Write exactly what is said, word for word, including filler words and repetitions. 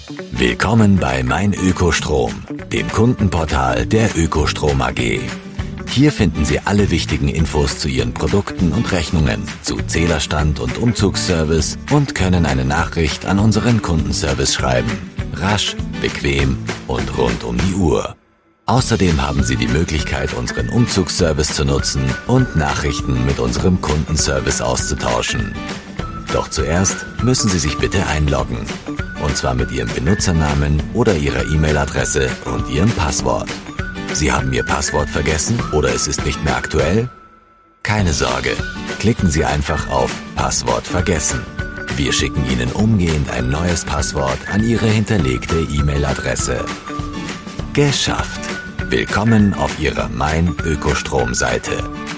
Willkommen bei Mein Ökostrom, dem Kundenportal der Ökostrom A G. Hier finden Sie alle wichtigen Infos zu Ihren Produkten und Rechnungen, zu Zählerstand und Umzugsservice und können eine Nachricht an unseren Kundenservice schreiben. Rasch, bequem und rund um die Uhr. Außerdem haben Sie die Möglichkeit, unseren Umzugsservice zu nutzen und Nachrichten mit unserem Kundenservice auszutauschen. Doch zuerst müssen Sie sich bitte einloggen. Und zwar mit Ihrem Benutzernamen oder Ihrer E-Mail-Adresse und Ihrem Passwort. Sie haben Ihr Passwort vergessen oder es ist nicht mehr aktuell? Keine Sorge, klicken Sie einfach auf Passwort vergessen. Wir schicken Ihnen umgehend ein neues Passwort an Ihre hinterlegte E-Mail-Adresse. Geschafft! Willkommen auf Ihrer Mein Ökostrom-Seite.